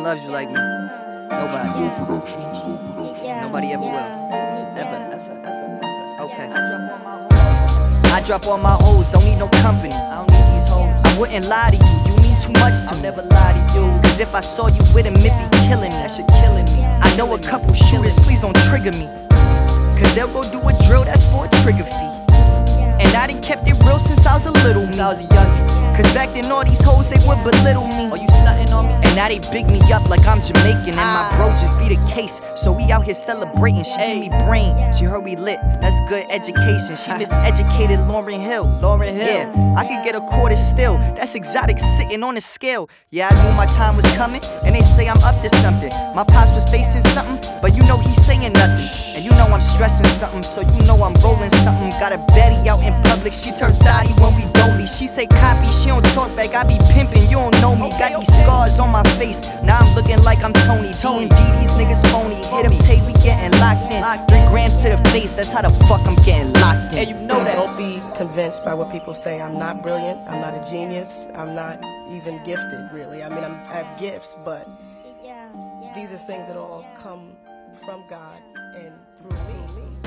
loves you like me. Nobody. Nobody ever will. Ever. Okay. I drop all my O's, don't need no company. I don't need these hoes. I wouldn't lie to you, you mean too much to me. I'll never lie to you, cause if I saw you with him, it be killing me. That shit killing me. I know a couple shooters, please don't trigger me. Cause they'll go do a drill, that's for a trigger fee. And I done kept it real since I was a little me. I was a youngin'. Cause back then all these hoes, they would belittle me. Oh, you stuntin' on me? And now they big me up like I'm Jamaican. And my bro just be the case, so we out here celebrating. She give me brain, she heard we lit, that's good education. She miseducated Lauryn Hill. Yeah, I could get a quarter still, that's exotic sitting on a scale. Yeah, I knew my time was coming, and they say I'm up to something. My pops was facing something, but you know he's saying nothing. And you know I'm stressing something, so you know I'm rolling something. Got a baddie out in public, she's her thotty when we dolly. She say copy, she don't talk back, I be pimping, you don't know me. Got these scars on my face, now I'm looking like I'm Tony. D&D, these niggas phony. Hit them tape, we getting locked in. 3 grand to the face, that's how the fuck I'm getting locked in. And you know that. Don't be convinced by what people say. I'm not brilliant, I'm not a genius, I'm not even gifted, really. I mean, I have gifts, but these are things that all come from God and through me.